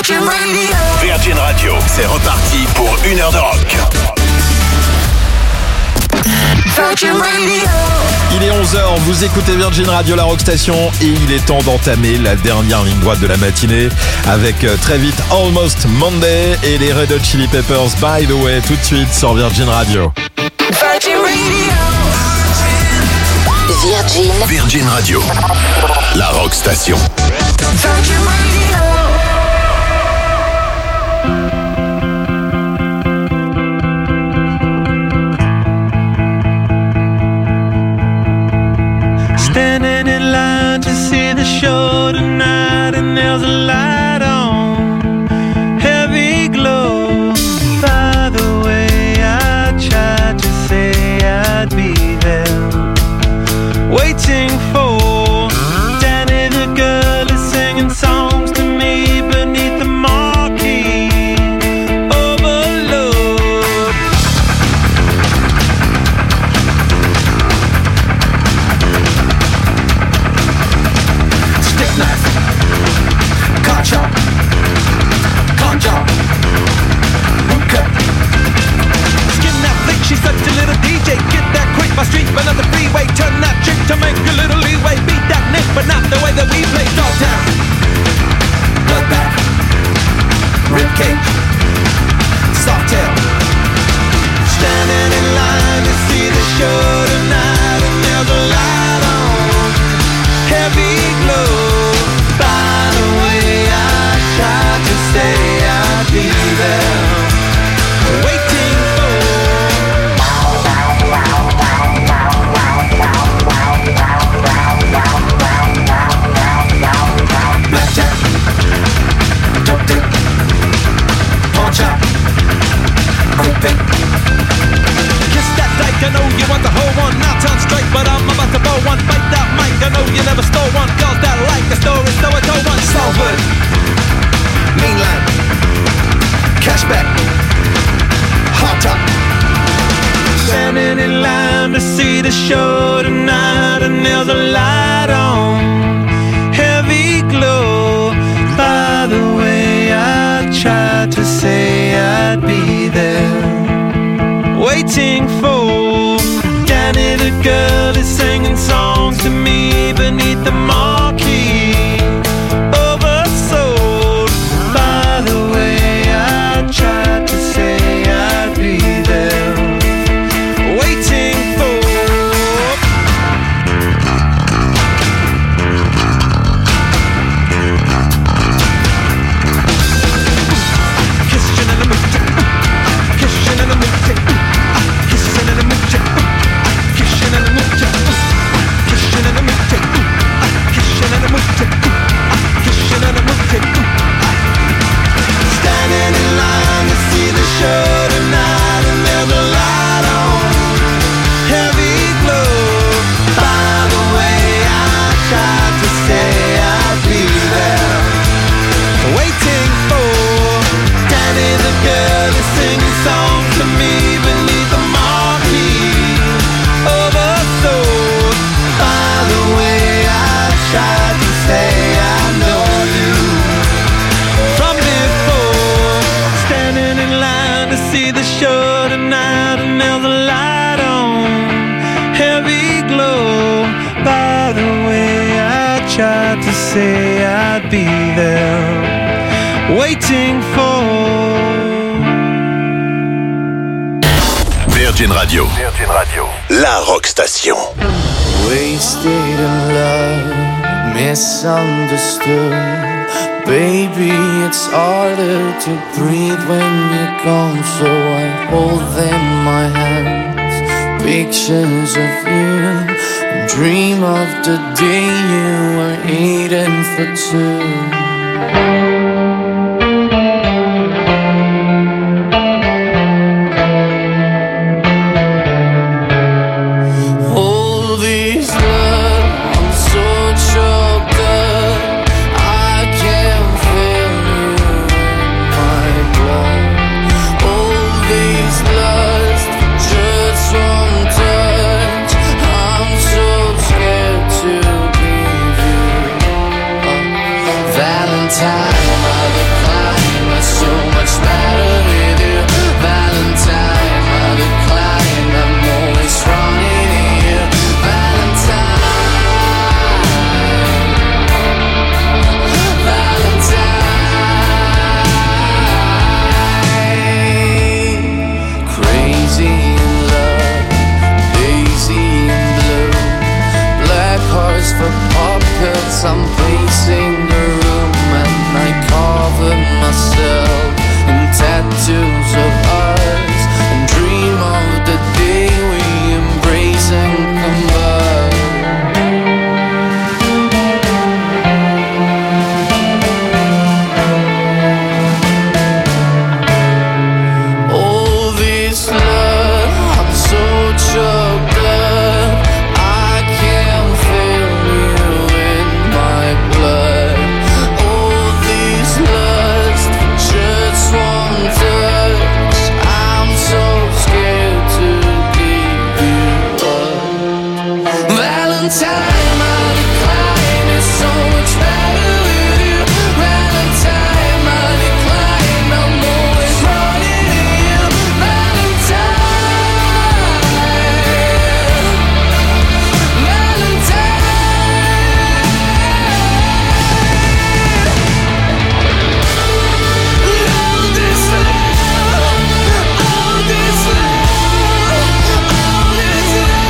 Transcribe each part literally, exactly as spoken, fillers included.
Virgin Radio. Virgin Radio, c'est reparti pour une heure de rock. Virgin Radio. Il est onze heures, vous écoutez Virgin Radio, la Rock Station, et il est temps d'entamer la dernière ligne droite de la matinée avec euh, très vite Almost Monday et les Red Hot Chili Peppers By The Way tout de suite sur Virgin Radio. Virgin Radio. Virgin. Virgin Radio, la Rock Station. Virgin Radio. Standing in line to see the show tonight, and there's a light on, heavy glow. By the way, I tried to say I'd be there, waiting for Danny the girl is singing songs to me beneath the marquee. Overload. Stick knife, car chop, con job, cut. Skin that flick, she's such a little D J. Get that quick, my street, but not the freeway. Turn that trick to make a little leeway. Beat that nick, but not the way that we play. Dog town, bloodbath, ribcage, soft tail. Standing in line to see the show tonight, and there's a light on, heavy glow. By the way, I tried to say I'd be there, waiting for blackjack, dope dick, pawn shop, quick pick. kiss that dyke. I know you want the whole one, now turn straight, but I'm about to blow one. Bite that mic, I know you never stole one. Girls that like the story, so I told one. Salford, mainline, cashback, hot top. Standing in line to see the show tonight, and there's a light on, heavy glow. By the way, I tried to say I'd be there, waiting for Danny the girl is singing songs to me beneath the marquee. Oversold. By the way, I tried to say I'd be there, waiting for kissing in the mood, kissing in the mood, kissing in the mood, kissing in the mood, kissing in the mood, kissing in the mood, kissing in the mood. Standing in line to see the show tonight, and there's a light on, heavy glow. By the way, I tried to say I'd be there, waiting for Danny the girl is singing songs to me beneath the marquee. Oversold. By the way, I tried to say I know you from before. Standing in line to see the show tonight, and there's a light on, heavy glow. By the way, I tried to say I'd be there, waiting for Virgin Radio, Virgin Radio, la Rock Station. Wasted in love, misunderstood. Baby, it's harder to breathe when you're gone, so I hold them in my hands. Pictures of you, and dream of the day you were eating for two. time of the cloud. someplace in the room, and I cover myself in tattoos of us and dream of the day we embrace and combine. All this love, I'm so choked up, I can't feel you in my blood. All this lust for just one touch, I'm so scared to give you up. Valentine, my decline is so much better with you. Valentine, my decline, I'm always running to you. Valentine, Valentine. All this love, all this love, all this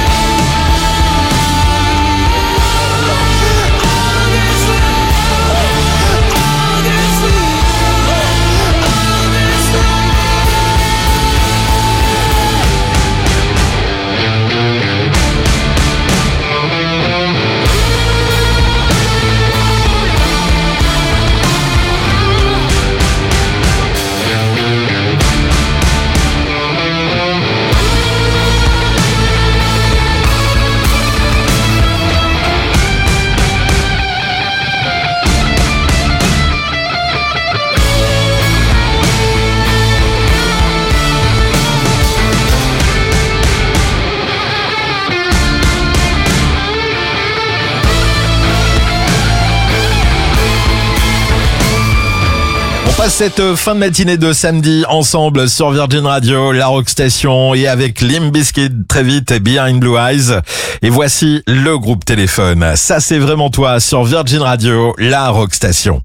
Cette fin de matinée de samedi ensemble sur Virgin Radio, la Rock Station, et avec Limp Bizkit très vite et Behind Blue Eyes. Et voici le groupe Téléphone. Ça c'est vraiment toi sur Virgin Radio, la Rock Station.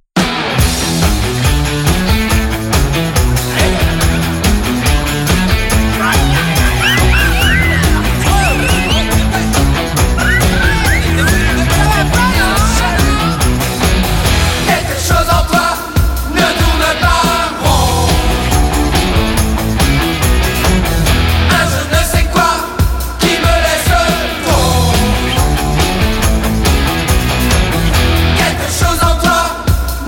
Quelque chose en toi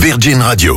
Virgin Radio.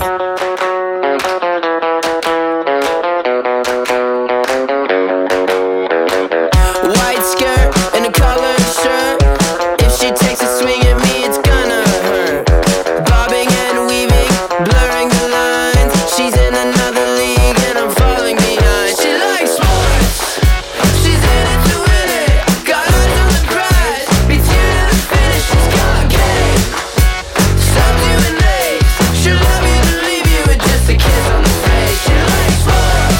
White skirt and a collared shirt. If she takes a swing at me, it's gonna hurt. Bobbing and weaving, blurring the lines. She's in another league and I'm falling behind. She likes sports. She's in it to win it. Got eyes on the prize. Beats you to the finish. She's got game. Some do an ace. She'll love you to leave you with just a kiss on the face. She likes sports.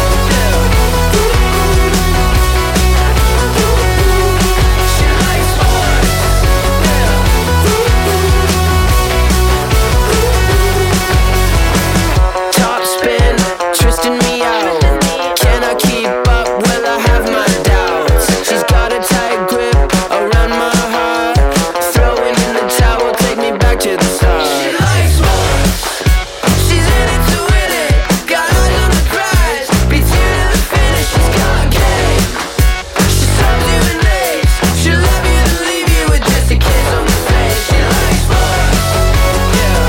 Top spin, twisting me out. Can I keep up? Well, I have my doubts. She's got a tight grip around my heart. Throwing in the towel, take me back to the start. She likes sports. She's in it to win it. Got eyes on the prize. Beats you to the finish. She's got game. She serves you an ace. She'll love you to leave you with just a kiss on the face. She likes sports. Yeah.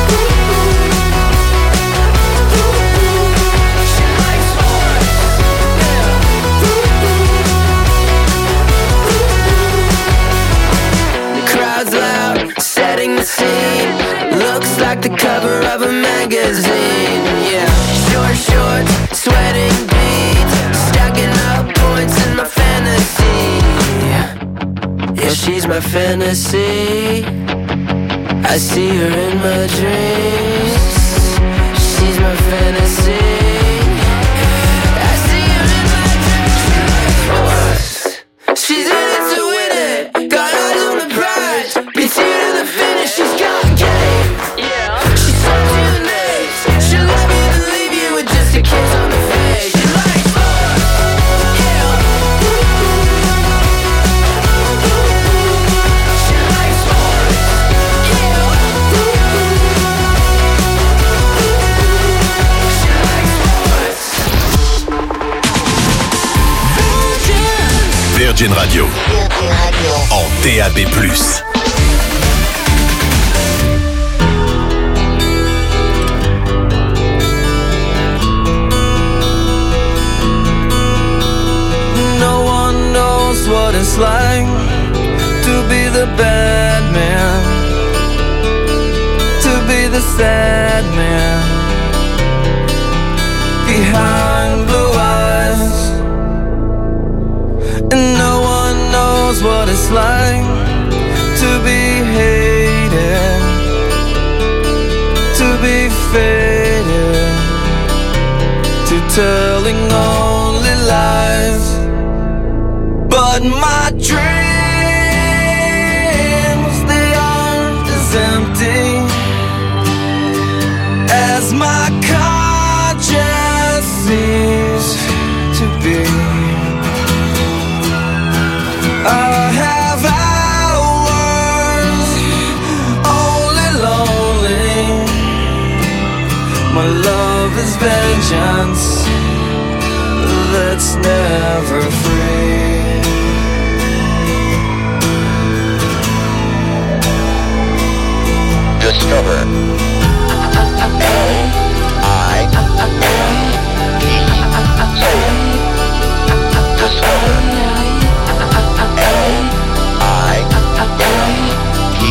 She likes sports. Yeah. The crowd's loud, setting the scene. Looks like the cover of a magazine. Yeah. Short shorts, sweating beads, stacking up points in my fantasy. Yeah, she's my fantasy. I see her in my dreams. She's my fantasy. I see her in my dreams. She's in it to win it. Got eyes on the prize. Beats you to the finish. She's got game. Yeah. She serves you an ace. She'll love you to leave you with just a kiss on the face. She likes sports. Yeah. She likes sports. Yeah. She likes sports. Virgin Radio. En D A B plus. No one knows what it's like to be the bad man, to be the sad man behind blue eyes. And no one knows what it's like to be hated, to be faded, to telling only lies. But my dreams, they aren't as empty as my conscience seems to be. I have hours only lonely. My love is vengeance that's never free. Discover. A I N E. Discover. A I N E.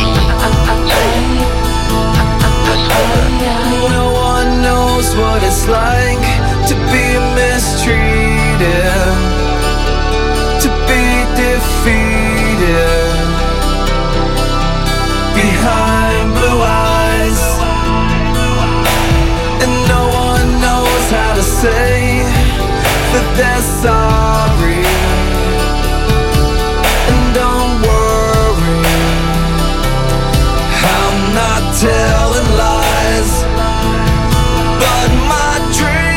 Discover. No one knows what it's like to be mistreated, to be defeated behind blue eyes. And no one knows how to say that they're sorry. And don't worry, I'm not telling lies. But my dreams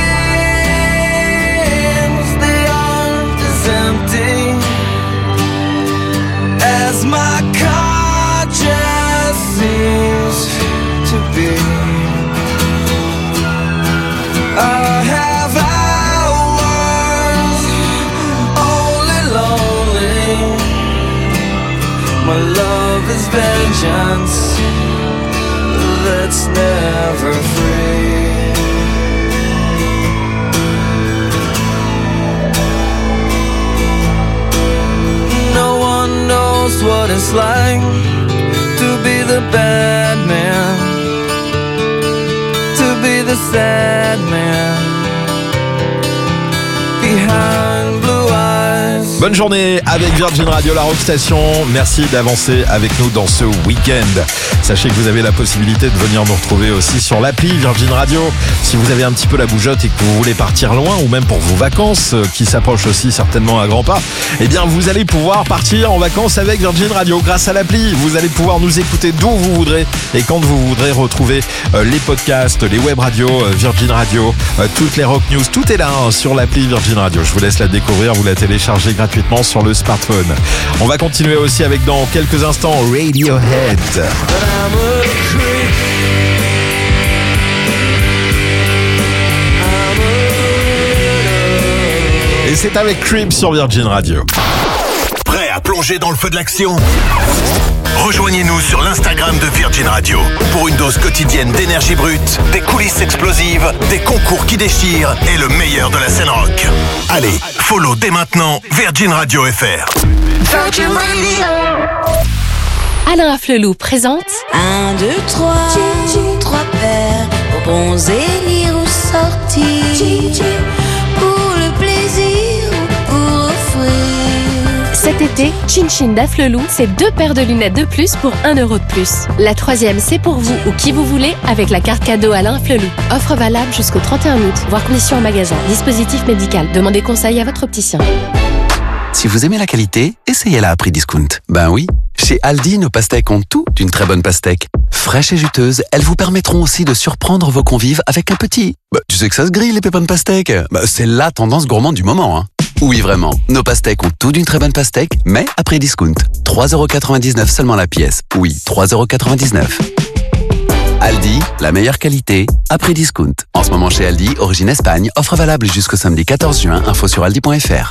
it's like to be the bad man, to be the sad man behind blue eyes. Bonne journée avec Virgin Radio, la Rock Station. Merci d'avancer avec nous dans ce week-end. Sachez que vous avez la possibilité de venir nous retrouver aussi sur l'appli Virgin Radio. Si vous avez un petit peu la bougeotte et que vous voulez partir loin, ou même pour vos vacances qui s'approchent aussi certainement à grands pas, eh bien vous allez pouvoir partir en vacances avec Virgin Radio grâce à l'appli. Vous allez pouvoir nous écouter d'où vous voudrez et quand vous voudrez, retrouver euh, les podcasts, les web radios, euh, Virgin Radio, euh, toutes les rock news, tout est là hein, sur l'appli Virgin Radio. Je vous laisse la découvrir, vous la téléchargez gratuitement sur le smartphone. On va continuer aussi avec dans quelques instants Radiohead. Et c'est avec Creep sur Virgin Radio. Prêt à plonger dans le feu de l'action ? Rejoignez-nous sur l'Instagram de Virgin Radio pour une dose quotidienne d'énergie brute, des coulisses explosives, des concours qui déchirent et le meilleur de la scène rock. Allez, follow dès maintenant Virgin Radio F R. Virgin Radio. Alain Afflelou présente Un, deux, trois, trois paires pour bronzer, lire ou sortir, pour le plaisir ou pour offrir. cet été, Chin Chin d'Afflelou, c'est deux paires de lunettes de plus pour un euro de plus. La troisième, c'est pour vous ou qui vous voulez avec la carte cadeau Alain Afflelou. Offre valable jusqu'au trente et un août, voire conditions en magasin. Dispositif médical. Demandez conseil à votre opticien. Si vous aimez la qualité, essayez-la à prix discount. Ben oui, chez Aldi, nos pastèques ont tout d'une très bonne pastèque. Fraîches et juteuses, elles vous permettront aussi de surprendre vos convives avec un petit... Bah, tu sais que ça se grille, les pépins de pastèque. Bah, c'est la tendance gourmande du moment, hein. Oui, vraiment, nos pastèques ont tout d'une très bonne pastèque, mais à prix discount. trois euros quatre-vingt-dix-neuf seulement la pièce. Oui, trois euros quatre-vingt-dix-neuf. Aldi, la meilleure qualité, à prix discount. En ce moment chez Aldi, origine Espagne, offre valable jusqu'au samedi quatorze juin, info sur aldi point f r.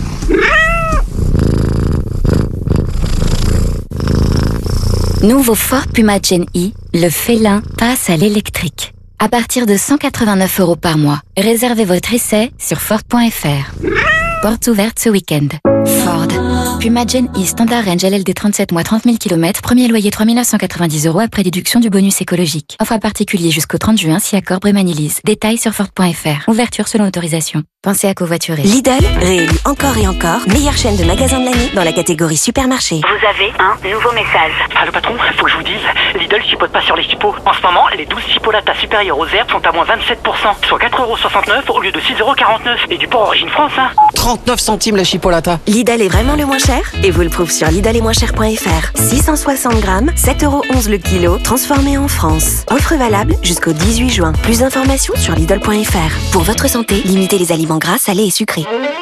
Nouveau Ford Puma Gen E, le félin passe à l'électrique. À partir de cent quatre-vingt-neuf euros par mois. Réservez votre essai sur Ford point f r. Portes ouvertes ce week-end. Ford. Puma Gen E Standard Range L L D trente-sept mois trente mille kilomètres. Premier loyer trois mille neuf cent quatre-vingt-dix euros après déduction du bonus écologique. Offre à particulier jusqu'au trente juin si accord Brémanilise. Détails sur Ford point f r. Ouverture selon autorisation. Pensez à covoiturer. Lidl, réélu encore et encore, meilleure chaîne de magasins de l'année dans la catégorie supermarché. Vous avez un nouveau message. Allô patron, faut que je vous dise, Lidl chipote pas sur les chipots. En ce moment, les douze chipolatas supérieures aux herbes sont à moins vingt-sept pour cent, soit quatre euros soixante-neuf au lieu de six euros quarante-neuf. Et du port origine France, hein. trente-neuf centimes la chipolata. Lidl est vraiment le moins cher et vous le prouve sur lidl et moins cher point f r. six cent soixante grammes, sept euros onze le kilo, transformé en France. Offre valable jusqu'au dix-huit juin. Plus d'informations sur lidl point f r. Pour votre santé, limitez les aliments gras, salés et sucrés.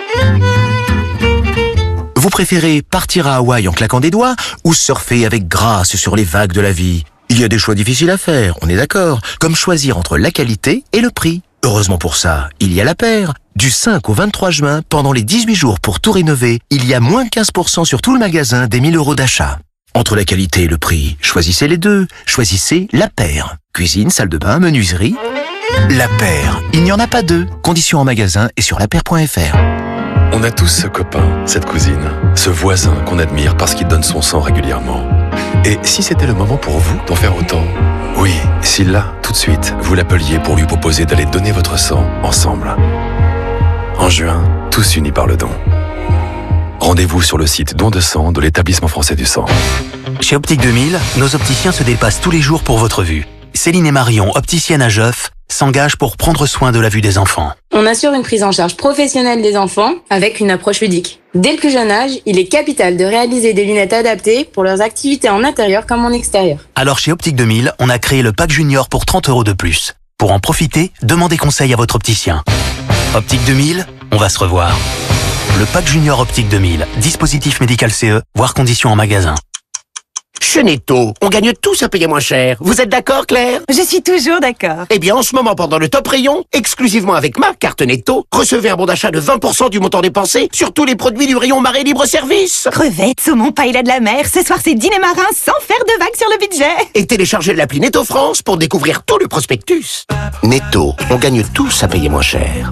Vous préférez partir à Hawaï en claquant des doigts ou surfer avec grâce sur les vagues de la vie? Il y a des choix difficiles à faire, on est d'accord, comme choisir entre la qualité et le prix. Heureusement pour ça, il y a La Paire. Du cinq au vingt-trois juin, pendant les dix-huit jours pour tout rénover, il y a moins quinze pour cent sur tout le magasin des mille euros d'achat. Entre la qualité et le prix, choisissez les deux. Choisissez La Paire. Cuisine, salle de bain, menuiserie. La Paire, il n'y en a pas deux. Conditions en magasin et sur la paire point f r. On a tous ce copain, cette cousine, ce voisin qu'on admire parce qu'il donne son sang régulièrement. Et si c'était le moment pour vous d'en faire autant? Oui, si là, tout de suite, vous l'appeliez pour lui proposer d'aller donner votre sang ensemble. En juin, tous unis par le don. Rendez-vous sur le site don de sang de l'Établissement français du sang. Chez Optique deux mille, nos opticiens se dépassent tous les jours pour votre vue. Céline et Marion, opticiennes à Geoff, s'engagent pour prendre soin de la vue des enfants. On assure une prise en charge professionnelle des enfants avec une approche ludique. Dès le plus jeune âge, il est capital de réaliser des lunettes adaptées pour leurs activités en intérieur comme en extérieur. Alors chez Optique deux mille, on a créé le pack junior pour trente euros de plus. Pour en profiter, demandez conseil à votre opticien. Optique deux mille, on va se revoir. Le pack junior Optique deux mille, dispositif médical C E, voire conditions en magasin. Chez Netto, on gagne tous à payer moins cher. Vous êtes d'accord, Claire? Je suis toujours d'accord. Eh bien, en ce moment, pendant le top rayon, exclusivement avec ma carte Netto, recevez un bon d'achat de vingt pour cent du montant dépensé sur tous les produits du rayon marée libre-service. Crevettes, saumon, paella de la mer, ce soir c'est dîner marin sans faire de vagues sur le budget. Et téléchargez l'appli Netto France pour découvrir tout le prospectus. Netto, on gagne tous à payer moins cher.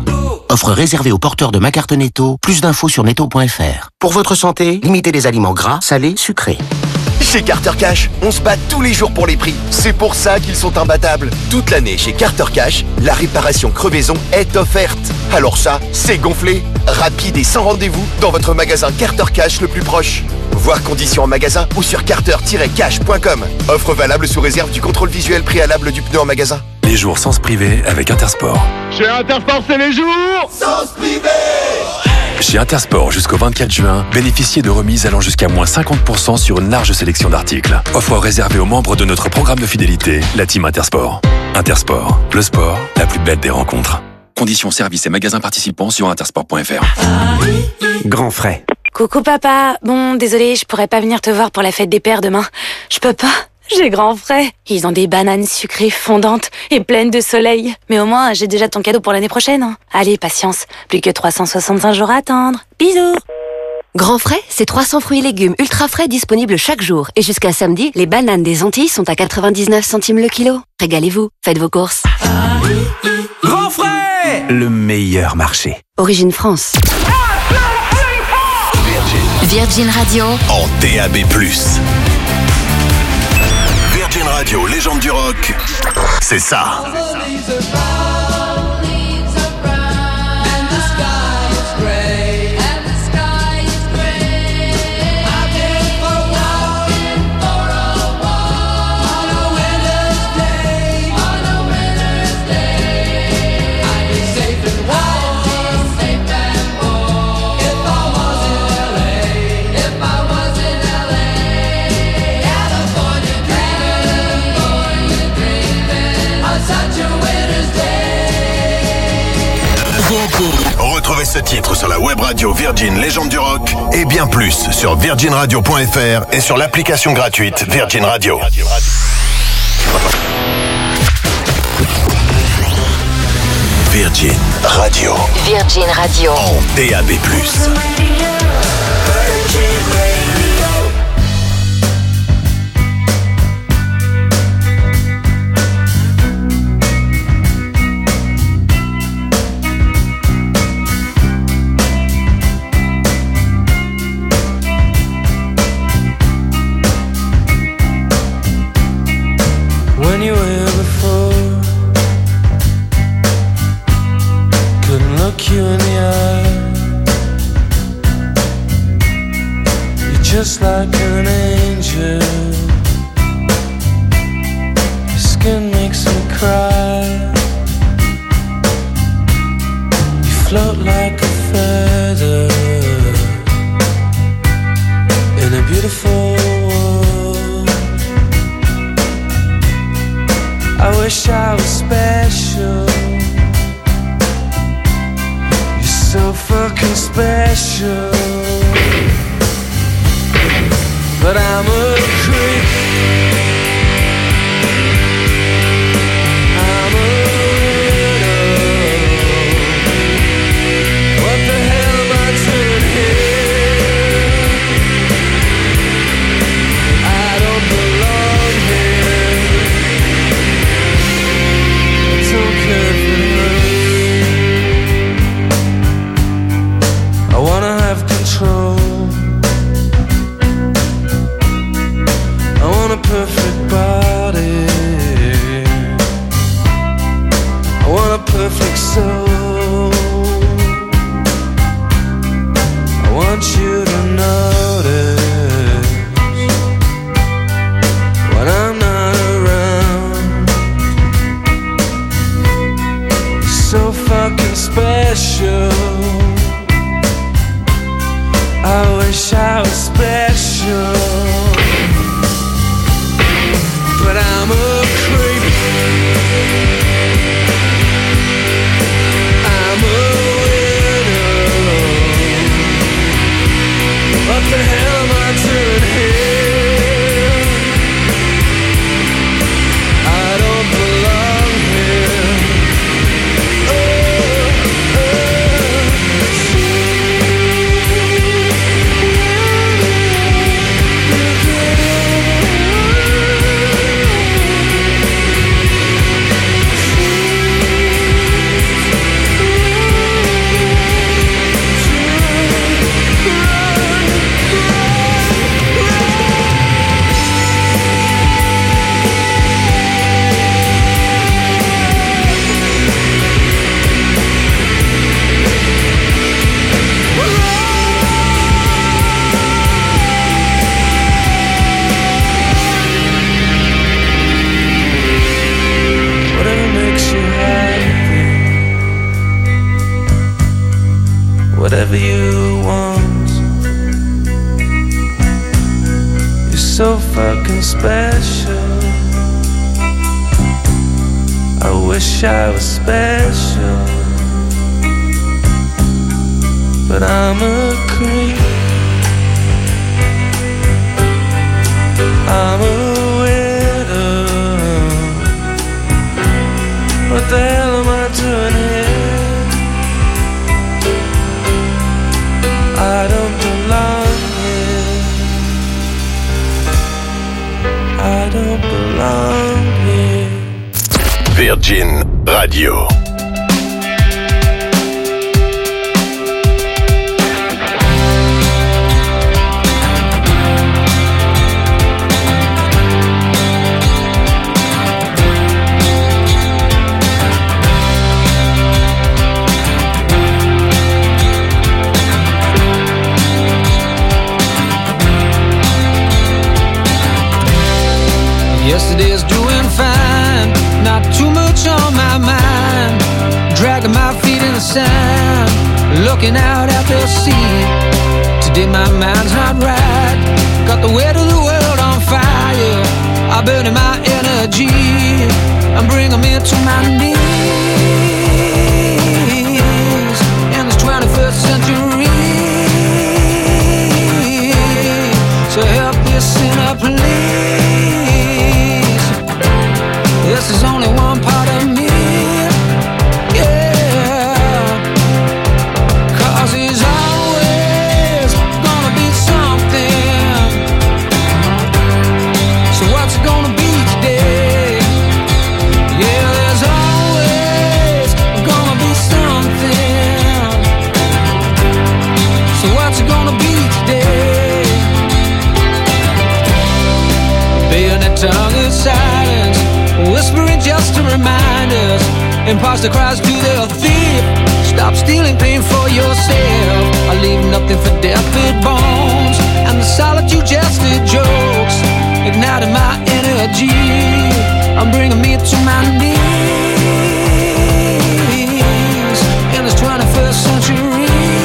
Offre réservée aux porteurs de ma carte Netto. Plus d'infos sur netto point f r. Pour votre santé, limitez les aliments gras, salés, sucrés. Chez Carter Cash, on se bat tous les jours pour les prix. C'est pour ça qu'ils sont imbattables. Toute l'année chez Carter Cash, la réparation crevaison est offerte. Alors ça, c'est gonflé, rapide et sans rendez-vous dans votre magasin Carter Cash le plus proche. Voir conditions en magasin ou sur carter tiret cash point com. Offre valable sous réserve du contrôle visuel préalable du pneu en magasin. Les jours sens privé avec Intersport. Chez Intersport, c'est les jours Sens privé. Chez Intersport, jusqu'au vingt-quatre juin, bénéficiez de remises allant jusqu'à moins cinquante pour cent sur une large sélection d'articles. Offre réservée aux membres de notre programme de fidélité, la Team Intersport. Intersport, le sport, la plus belle des rencontres. Conditions, services et magasins participants sur intersport point f r. Grand frais. Coucou papa, bon désolé, je pourrais pas venir te voir pour la fête des pères demain. Je peux pas, j'ai grand frais. Ils ont des bananes sucrées fondantes et pleines de soleil. Mais au moins, j'ai déjà ton cadeau pour l'année prochaine. Hein. Allez, patience, plus que trois cent soixante-cinq jours à attendre. Bisous. Grand frais, c'est trois cents fruits et légumes ultra frais disponibles chaque jour. Et jusqu'à samedi, les bananes des Antilles sont à quatre-vingt-dix-neuf centimes le kilo. Régalez-vous, faites vos courses. Grand frais, le meilleur marché. Origine France. Virgin Radio. En D A B plus. Virgin Radio, légende du rock, c'est ça. Retrouvez ce titre sur la web radio Virgin Légende du Rock et bien plus sur virgin radio point f r et sur l'application gratuite Virgin Radio. Virgin Radio. Virgin Radio. En D A B plus. When you were here before, couldn't look you in the eye. You're just like an angel. Your skin makes me cry. You float like a feather in a beautiful world. I wish I was special. You're so fucking special. But I'm a creep. I'm a widow. What the hell am I doing here? I don't belong here. Don't care if it hurts. I wanna have control. I want a perfect body. I want a perfect soul. I want you to notice when I'm not around. You're so fucking special. I wish I was special. But I'm a creep. I'm a widow. What the hell am I doing here? I don't belong here. Oh, oh. whatever you want. You're so fucking special. I wish I was special, but I'm a creep. I'm a widow. What the hell am I doing here? I don't belong here. I don't belong here. Virgin Radio. Yesterday's doing fine, not too much on my mind. Dragging my feet in the sand, looking out at the sea. Today my mind's not right, got the weight of the world on fire. I'm burning my energy, I'm bringing me to my knees. In this twenty-first century, so help this sinner please. This is only one part of me, yeah. Cause he's always gonna be something. So what's it gonna be today? Yeah, there's always gonna be something. So what's it gonna be today? Bayonet tongue is silence, whispering just to remind us. Imposter cries to the thief, stop stealing pain for yourself. I leave nothing for deathbed bones, and the solitude just the jokes, igniting my energy, I'm bringing me to my knees. In this twenty-first century,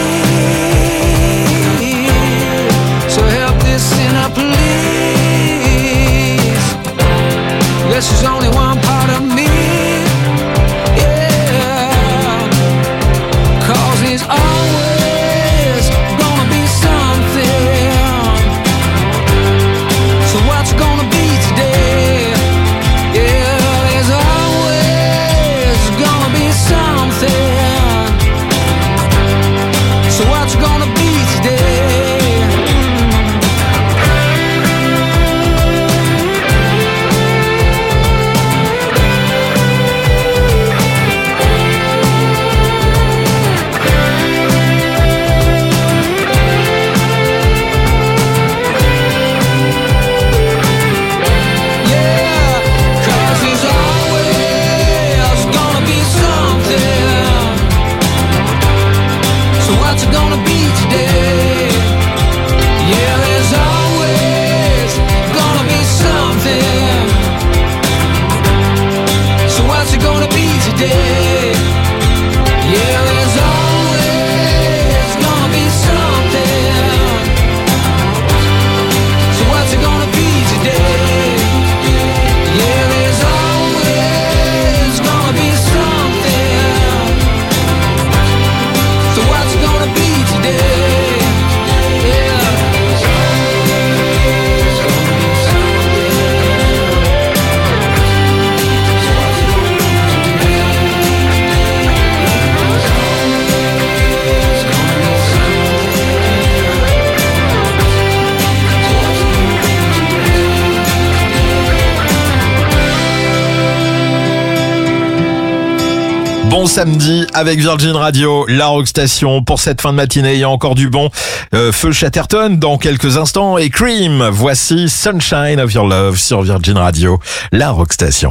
so help this sinner please. This is only one part of me, yeah. Cause he's always gonna be something. So what's it gonna be today? Yeah, there's always gonna be something. So what's it gonna be today? Bon samedi avec Virgin Radio, la Rockstation. Pour cette fin de matinée, il y a encore du bon. Euh, Feu Chatterton dans quelques instants et Cream. Voici Sunshine of Your Love sur Virgin Radio, la Rockstation.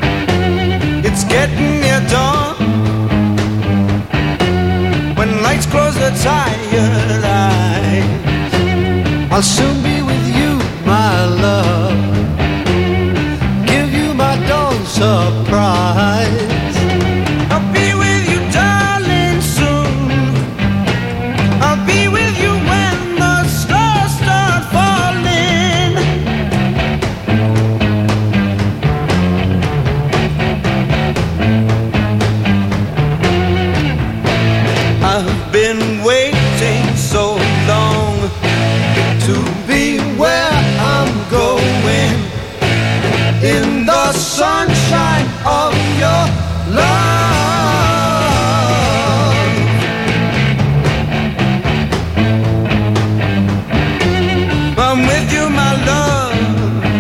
It's getting near dawn when lights close the tired eyes. I'll soon be with you, my love. Give you my dawn surprise. I'll be with you, darling, soon. I'll be with you when the stars start falling. I've been waiting so long to be where I'm going, in the sunshine of your love. I'm with you, my love,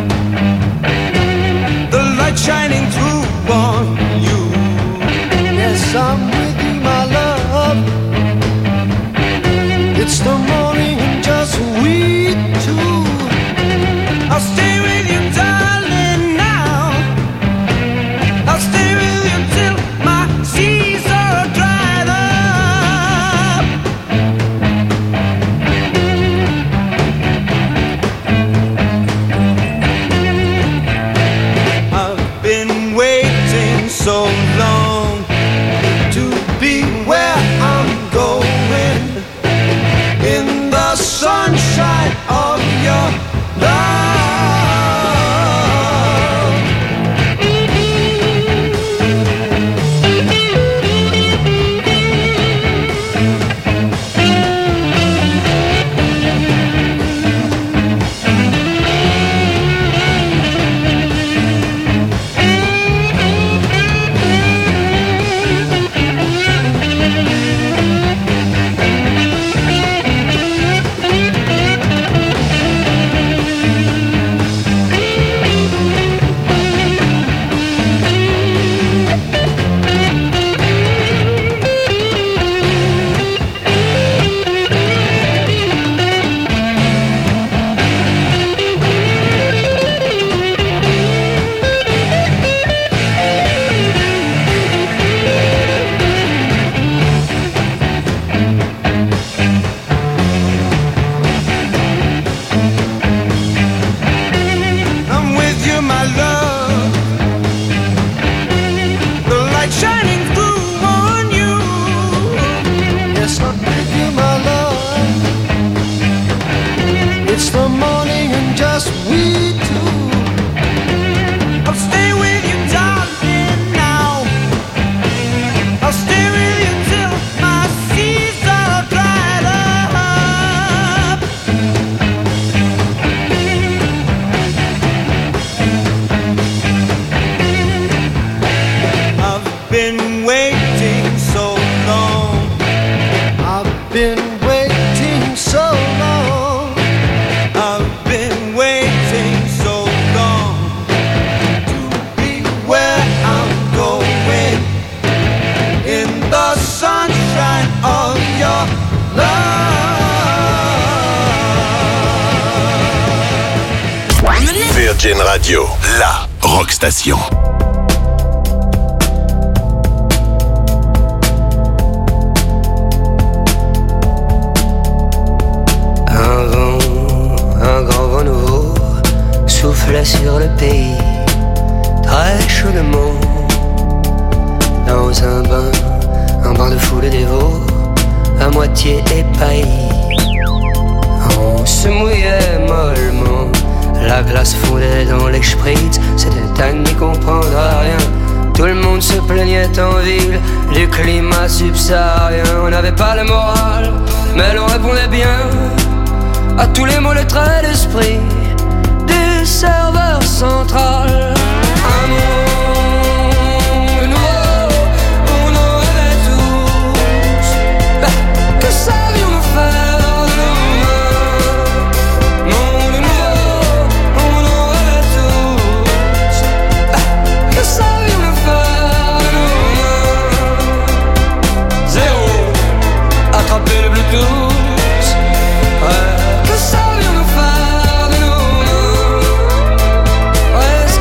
the light shining through on you. Yes, I'm with you, my love. It's the morning and just we two. I'll stay with you, darling, now. I'll stay with you till my seas are dried up. I've been waiting so long to be where I'm going, in the sunshine of your love. I'm with you, my love, the light shining through on you. Yes, I'm with you, my love. It's the morning and just we two. I'll stay with you, darling, now. I'll stay with you till my seas are dried up. I've been waiting so long. I've been waiting so long. I've been waiting so long to be where I'm going, in the sunshine of your love. Virgin Radio, la rock station. Un vent, un grand vent nouveau soufflait sur le pays, très chaudement. Dans un bain, un bain de foule dévot, à moitié épaillis. On se mouillait mollement, la glace fondait dans les spritz, c'était à n'y comprendre rien. Tout le monde se plaignait en ville du climat subsaharien. On n'avait pas le moral, mais l'on répondait bien à tous les mots, les traits d'esprit du serveur central. Un monde nouveau où on rêvait tous. Ben, que savions-nous faire de nos mains? Monde nouveau où on rêvait tous. Ben, que savions-nous faire de nos mains? Zéro, attraper le Bluetooth. Ouais. Que savions-nous faire de nos mains? Ouais,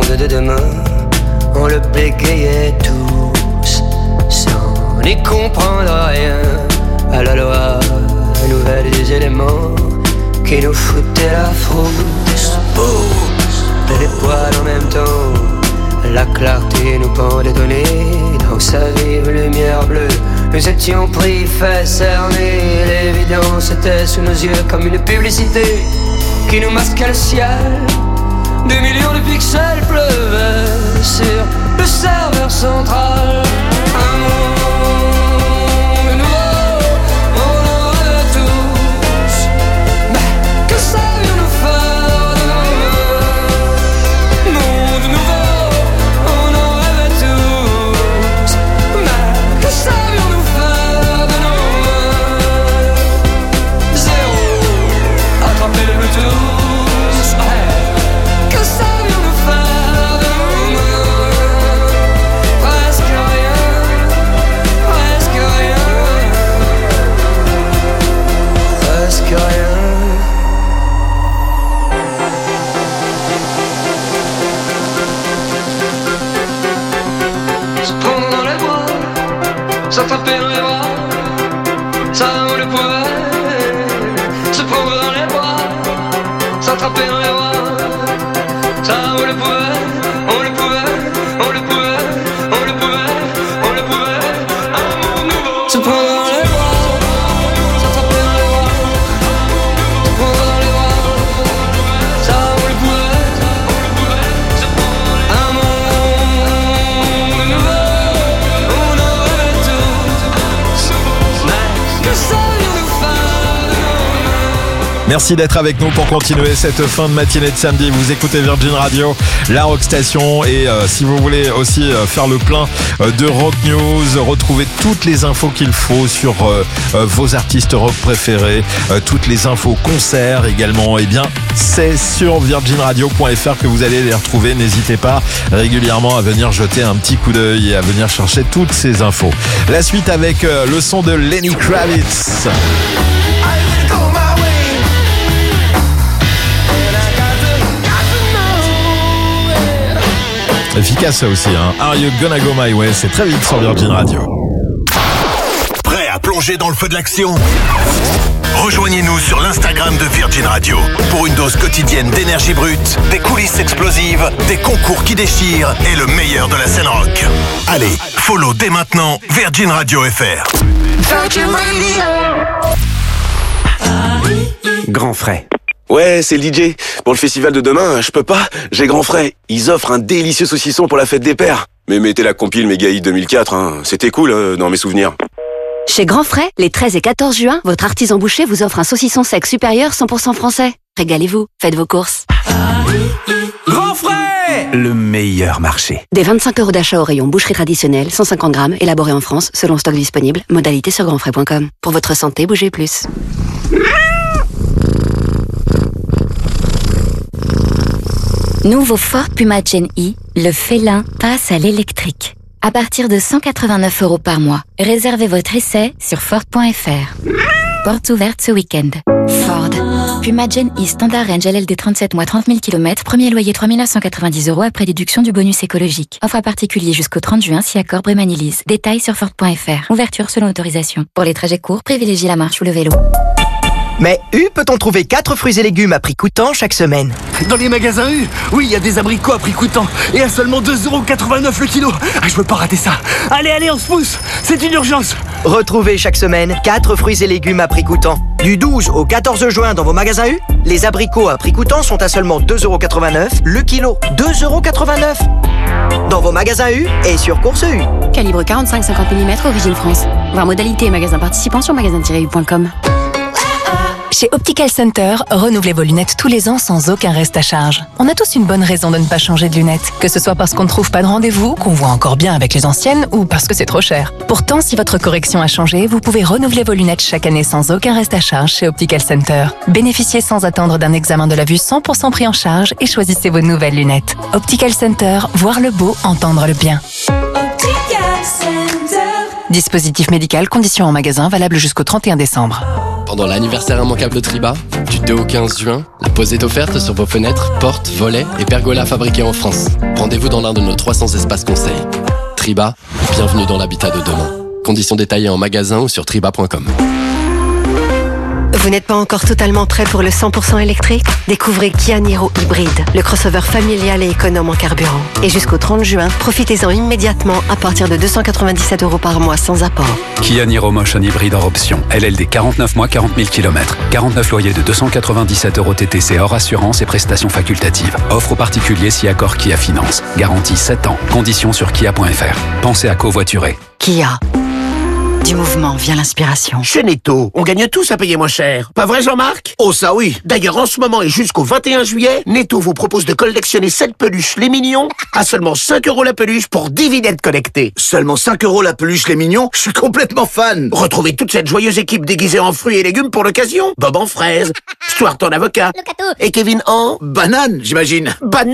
monde de demain, on le bégayait tous, sans n'y comprendre rien à la loi nouvelle des éléments qui nous foutaient la frousse. Et les poils en même temps, la clarté nous pendait au nez. Dans sa vive lumière bleue, nous étions pris, faits cernés. L'évidence était sous nos yeux comme une publicité qui nous masquait le ciel. Des millions de pixels pleuvaient sur le serveur central. Un monde nouveau, on en rêve tous. Mais que savions-nous faire demain? Monde nouveau, on en rêve tous. Mais que savions-nous faire de nos mains? Zéro, attrapez-le tous. S'attraper dans les bras, ça on le pouvait. Se prendre dans les bras, s'attraper dans les bras, ça on le pouvait, on le pouvait, on le pouvait, on le pouvait, on le pouvait. Un monde nouveau. Se prendre dans les bras, s'attraper dans les bras, se prendre dans les bras, ça on le pouvait, on le pouvait. Se prendre dans les bras. Un monde nouveau. Merci d'être avec nous pour continuer cette fin de matinée de samedi. Vous écoutez Virgin Radio, la Rock Station. Et euh, si vous voulez aussi euh, faire le plein euh, de Rock News, retrouver toutes les infos qu'il faut sur euh, euh, vos artistes rock préférés, euh, toutes les infos concerts également, eh bien c'est sur virgin radio point f r que vous allez les retrouver. N'hésitez pas régulièrement à venir jeter un petit coup d'œil et à venir chercher toutes ces infos. La suite avec euh, le son de Lenny Kravitz. Efficace aussi, hein. Are You Gonna Go My Way? C'est très vite sur Virgin Radio. Prêt à plonger dans le feu de l'action? Rejoignez-nous sur l'Instagram de Virgin Radio pour une dose quotidienne d'énergie brute, des coulisses explosives, des concours qui déchirent et le meilleur de la scène rock. Allez, follow dès maintenant Virgin Radio F R. Virgin Radio. Grand frais. Ouais, c'est le D J. Pour le festival de demain, je peux pas. J'ai grand frais. Ils offrent un délicieux saucisson pour la fête des pères. Mais mettez la compile Méga Hit deux mille quatre, hein. C'était cool euh, dans mes souvenirs. Chez Grand Frais, les treize et quatorze juin, votre artisan boucher vous offre un saucisson sec supérieur cent pour cent français. Régalez-vous, faites vos courses. Grand Frais, le meilleur marché. Des vingt-cinq euros d'achat au rayon boucherie traditionnelle, cent cinquante grammes, élaboré en France, selon stock disponible. Modalité sur grand frais point com. Pour votre santé, bougez plus. Nouveau Ford Puma Gen E, le félin passe à l'électrique. À partir de cent quatre-vingt-neuf euros par mois, réservez votre essai sur Ford point F R. Portes ouvertes ce week-end. Ford. Puma Gen E Standard Range L L D trente-sept mois trente mille kilomètres, premier loyer trois mille neuf cent quatre-vingt-dix euros après déduction du bonus écologique. Offre à particulier jusqu'au trente juin si accord Brémanilise. Détails sur Ford point F R. Ouverture selon autorisation. Pour les trajets courts, privilégiez la marche ou le vélo. Mais U peut-on trouver quatre fruits et légumes à prix coûtant chaque semaine? Dans les magasins U, oui, il y a des abricots à prix coûtant et à seulement deux euros quatre-vingt-neuf le kilo. Ah, je veux pas rater ça. Allez, allez, on se pousse. C'est une urgence. Retrouvez chaque semaine quatre fruits et légumes à prix coûtant. Du douze au quatorze juin dans vos magasins U, les abricots à prix coûtant sont à seulement deux euros quatre-vingt-neuf le kilo. deux euros quatre-vingt-neuf dans vos magasins U et sur Course U. Calibre quarante-cinq cinquante millimètres, origine France. Voir modalité et magasin participant sur magasin tiret u point com. Chez Optical Center, renouvelez vos lunettes tous les ans sans aucun reste à charge. On a tous une bonne raison de ne pas changer de lunettes. Que ce soit parce qu'on ne trouve pas de rendez-vous, qu'on voit encore bien avec les anciennes ou parce que c'est trop cher. Pourtant, si votre correction a changé, vous pouvez renouveler vos lunettes chaque année sans aucun reste à charge chez Optical Center. Bénéficiez sans attendre d'un examen de la vue cent pour cent pris en charge et choisissez vos nouvelles lunettes. Optical Center, voir le beau, entendre le bien. Optical Center. Dispositif médical, conditions en magasin, valable jusqu'au trente et un décembre. Pendant l'anniversaire immanquable de Triba, du deux au quinze juin, la pose est offerte sur vos fenêtres, portes, volets et pergolas fabriqués en France. Rendez-vous dans l'un de nos trois cents espaces conseils. Triba, bienvenue dans l'habitat de demain. Conditions détaillées en magasin ou sur triba point com. Vous n'êtes pas encore totalement prêt pour le cent pour cent électrique? Découvrez Kia Niro Hybride, le crossover familial et économe en carburant. Et jusqu'au trente juin, profitez-en immédiatement à partir de deux cent quatre-vingt-dix-sept euros par mois sans apport. Kia Niro Motion Hybride hors option. L L D quarante-neuf mois, quarante mille kilomètres. quarante-neuf loyers de deux cent quatre-vingt-dix-sept euros T T C hors assurance et prestations facultatives. Offre aux particuliers si accord Kia Finance. Garantie sept ans. Conditions sur kia point f r. Pensez à covoiturer. Kia. Du mouvement vient l'inspiration. Chez Netto, on gagne tous à payer moins cher. Pas vrai, Jean-Marc? Oh, ça oui. D'ailleurs, en ce moment et jusqu'au vingt et un juillet, Netto vous propose de collectionner sept peluches les mignons à seulement cinq euros la peluche pour dix vignettes collectées. Seulement cinq euros la peluche les mignons? Je suis complètement fan. Retrouvez toute cette joyeuse équipe déguisée en fruits et légumes pour l'occasion. Bob en fraise, Stuart en avocat et Kevin en... banane, j'imagine. Banane.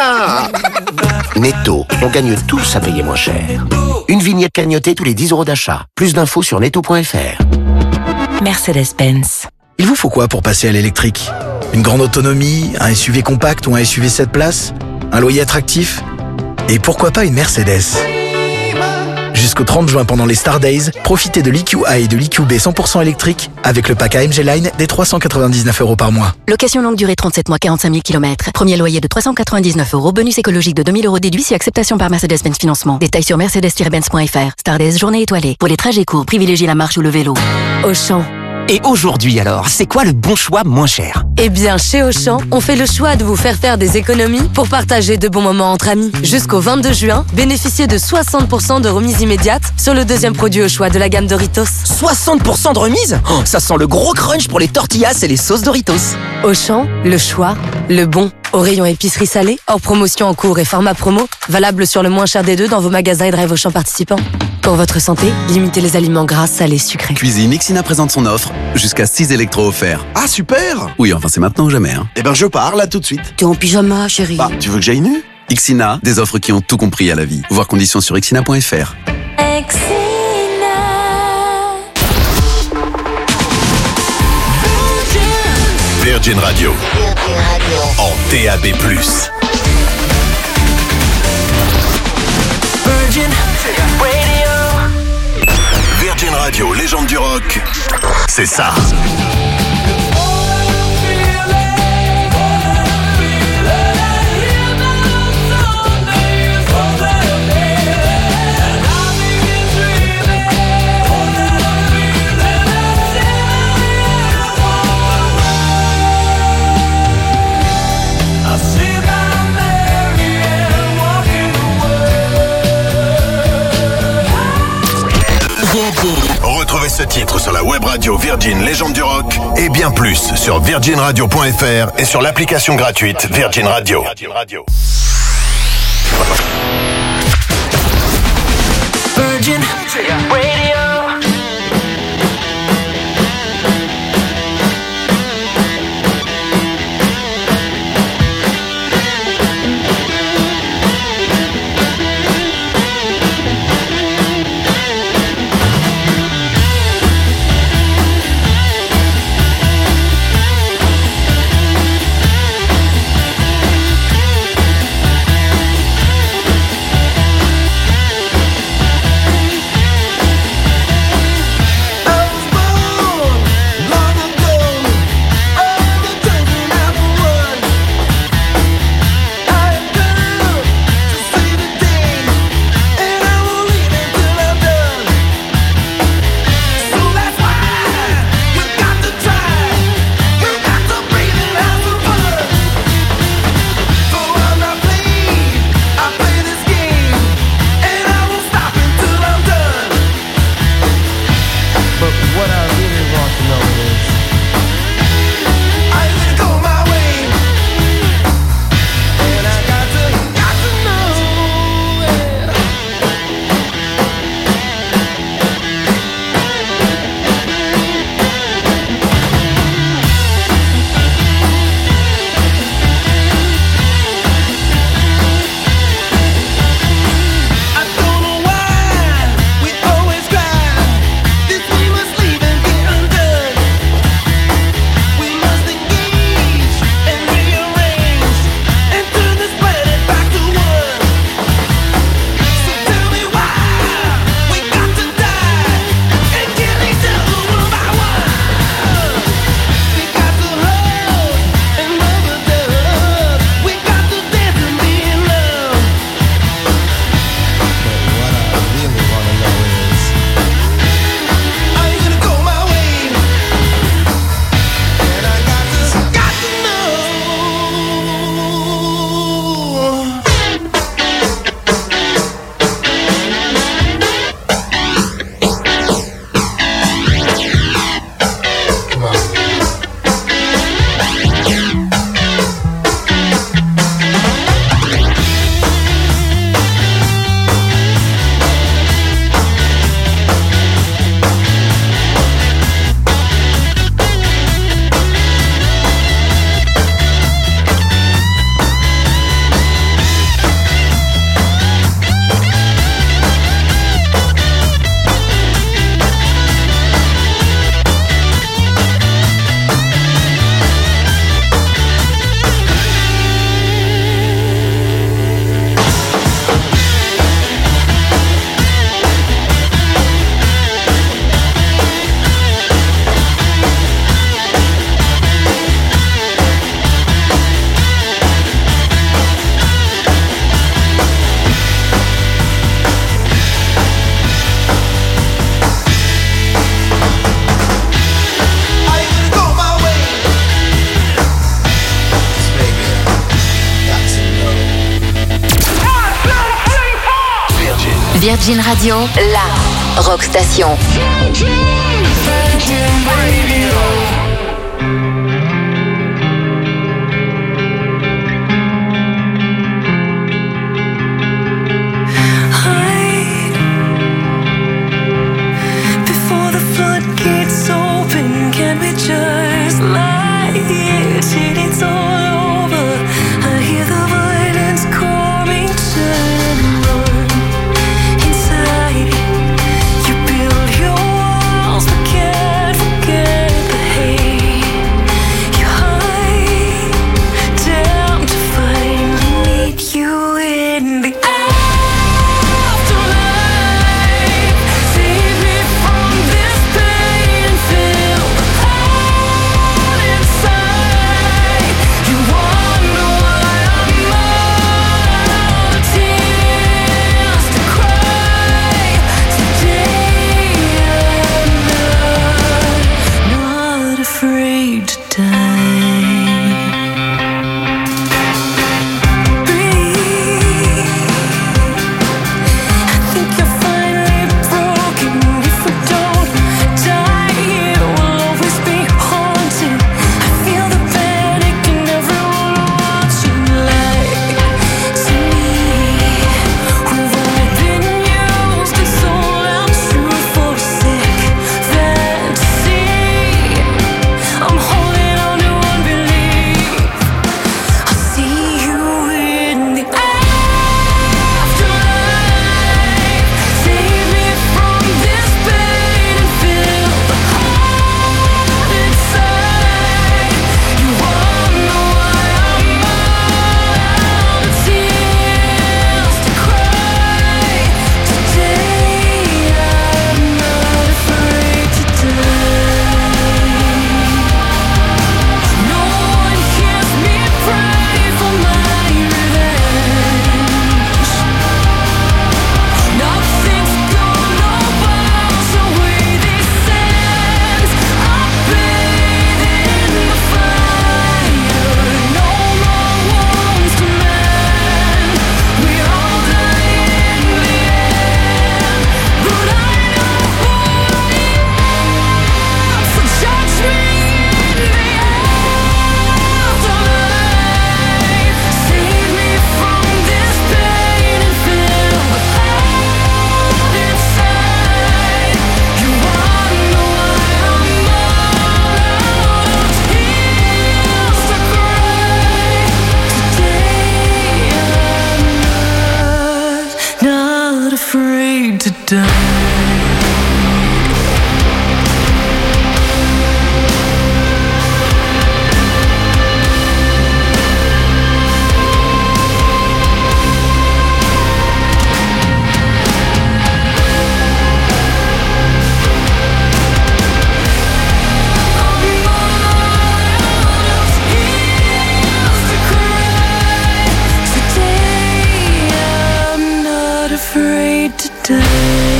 Netto, on gagne tous à payer moins cher. Une vignette cagnotée tous les dix euros d'achat. Plus d'infos sur netto point f r. Mercedes-Benz. Il vous faut quoi pour passer à l'électrique? Une grande autonomie, un S U V compact ou un S U V sept places? Un loyer attractif? Et pourquoi pas une Mercedes? Jusqu'au trente juin pendant les Star Days, profitez de l'E Q A et de l'E Q B cent pour cent électrique avec le pack A M G Line des trois cent quatre-vingt-dix-neuf euros par mois. Location longue durée trente-sept mois, quarante-cinq mille kilomètres. Premier loyer de trois cent quatre-vingt-dix-neuf euros. Bonus écologique de deux mille euros déduit si acceptation par Mercedes-Benz Financement. Détails sur mercedes tiret benz point f r. Star Days, journée étoilée. Pour les trajets courts, privilégiez la marche ou le vélo. Auchan. Et aujourd'hui alors, c'est quoi le bon choix moins cher? Eh bien, chez Auchan, on fait le choix de vous faire faire des économies pour partager de bons moments entre amis. Jusqu'au vingt-deux juin, bénéficiez de soixante pour cent de remise immédiate sur le deuxième produit au choix de la gamme Doritos. soixante pour cent de remise? Oh, ça sent le gros crunch pour les tortillas et les sauces Doritos. Auchan, le choix, le bon. Au rayon épicerie salée, hors promotion en cours et format promo, valable sur le moins cher des deux dans vos magasins et drive Auchan participants. Pour votre santé, limitez les aliments gras, salés, sucrés. Cuisine Ixina présente son offre, jusqu'à six électros offerts. Ah, super! Oui, enfin c'est maintenant ou jamais. Hein. Eh ben je pars là tout de suite. T'es en pyjama, chérie. Bah, tu veux que j'aille nu? Ixina, des offres qui ont tout compris à la vie. Voir conditions sur ixina point f r. Virgin Radio. En D A B plus. Virgin Radio. Virgin Radio, légende du rock. C'est ça. Retrouvez ce titre sur la web radio Virgin Légende du Rock et bien plus sur virgin radio point f r et sur l'application gratuite Virgin Radio. Virgin Radio. Virgin Radio, la rock station. Before the floodgates open, can we just lie here till it's all over? I hear the violence calling, turn and run. Inside, you build your walls but can't forget the hate. You hide, down to finally meet you in the afraid to die. Breathe. I think you're finally broken. If we don't die here, we'll always be haunted. I feel the panic and everyone watching like to me. We've all been used and sold out truth for a sick fantasy. I'm holding on to unbelief. I see you in the afterlife. Save me from this pain and fill the heart inside. You wonder why I'm out of tears to cry. Today I'm not afraid to die. No one hears me pray for my revenge. Nothing's gonna wash away these sins. I bathe in the fire. No more wounds to mend. We all die in the end. But I know who I am, so judge me in the afterlife. Save me from this pain and fill the heart inside. You wonder why I'm out of tears to cry. Today I'm not, not afraid to die. I'm not afraid to die.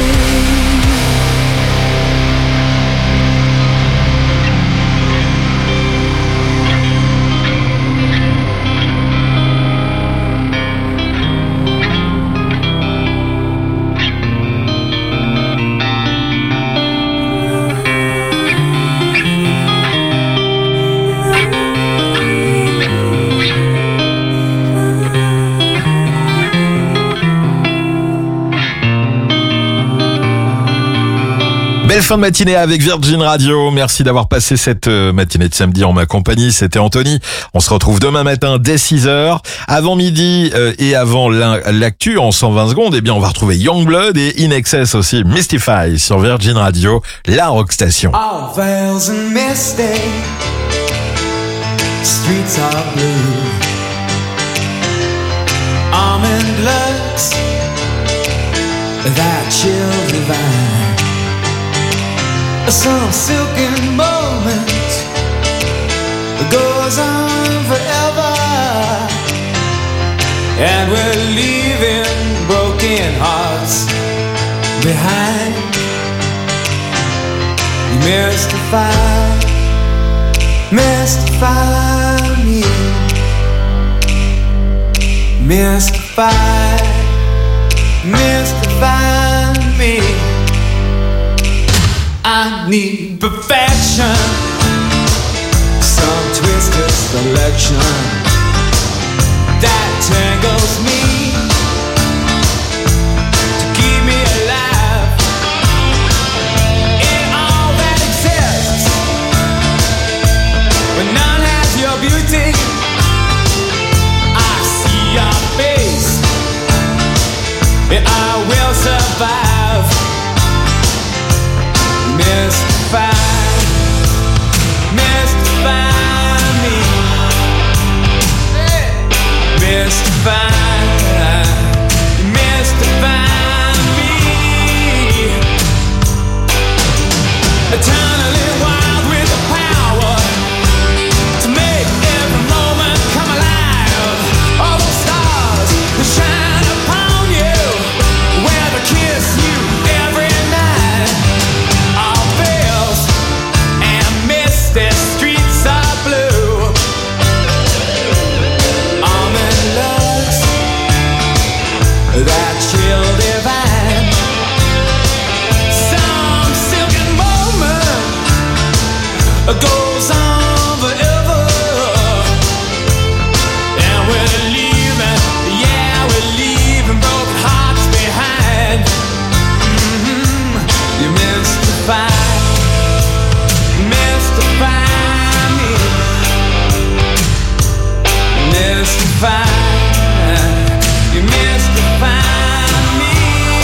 Belle fin de matinée avec Virgin Radio. Merci d'avoir passé cette matinée de samedi en ma compagnie. C'était Anthony. On se retrouve demain matin dès six heures. Avant midi euh, et avant l'actu en cent vingt secondes, eh bien, on va retrouver Youngblood et In Excess aussi. Mystify sur Virgin Radio, la rock station. All veils and misty, streets are blue. Almond looks, that chill divine. Some silken moment goes on forever, and we're leaving broken hearts behind. Mystify, mystify me, mystify, mystify. I need perfection, some twisted selection that tangles me to keep me alive in all that exists. When none has your beauty, I see your face, and I will survive. Mystify, mystify me, mystify, mystify me. Eternally wild with the power to make every moment come alive. All those stars that shine upon you, where to kiss you every night. All veils and misty streets are blue. Almond looks, that chill divine. Some silken moment goes on forever. And we're leaving, yeah, we're leaving broken hearts behind. Mm-hmm. You mystify, mystify me, mystify, you mystify me.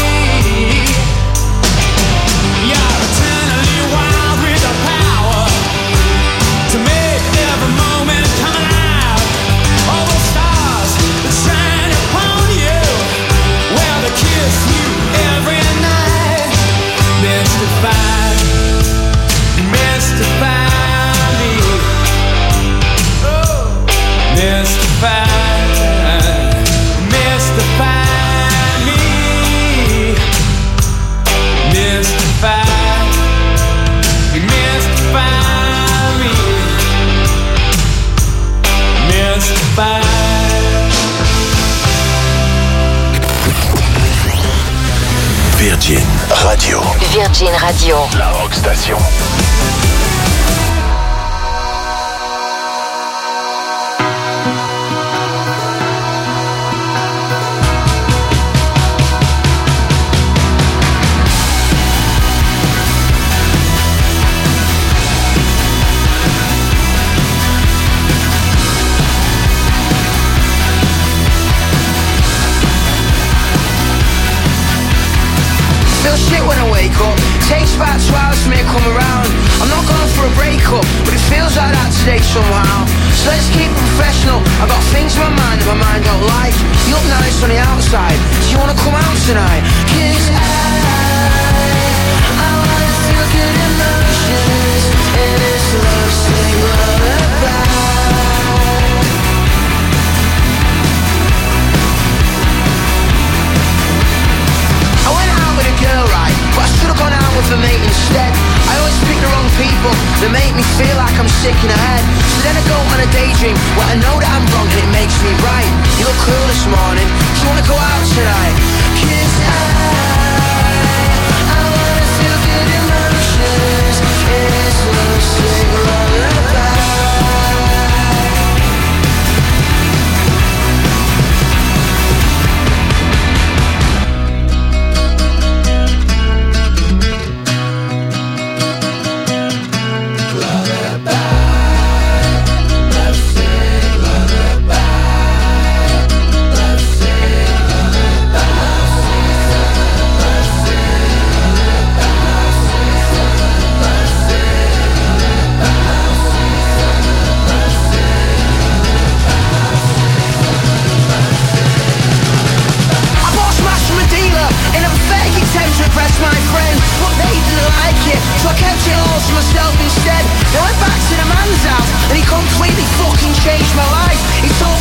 You're eternally wild with the power to make every moment come alive. All those stars that shine upon you, well, they kiss you every night. Mystify, mystify me. Oh, mystify, mystify me. Mystify, mystify me. Mystify. Virgin Radio. Virgin Radio. La Rock Station. Feel shit when I wake up. Takes about two hours for me to come around. I'm not going for a breakup, but it feels like that today somehow. So let's keep it professional. I got things in my mind that my mind don't like. You look nice on the outside. Do you wanna come out tonight? 'Cause I, I wanna feel good emotions in this love sing lullaby. I went out with a girl, right, but I should've gone out with a mate instead. I always pick the wrong people that make me feel like I'm sick in the head. So then I go on a daydream where I know that I'm wrong and it makes me right. You look cool this morning, do you wanna go out tonight? 'Cause I, I wanna feel good emotions in this love sing lullaby. My friend, but they didn't like it, so I kept it all to myself instead. Then I went back to the man's house, and he completely fucking changed my life. He told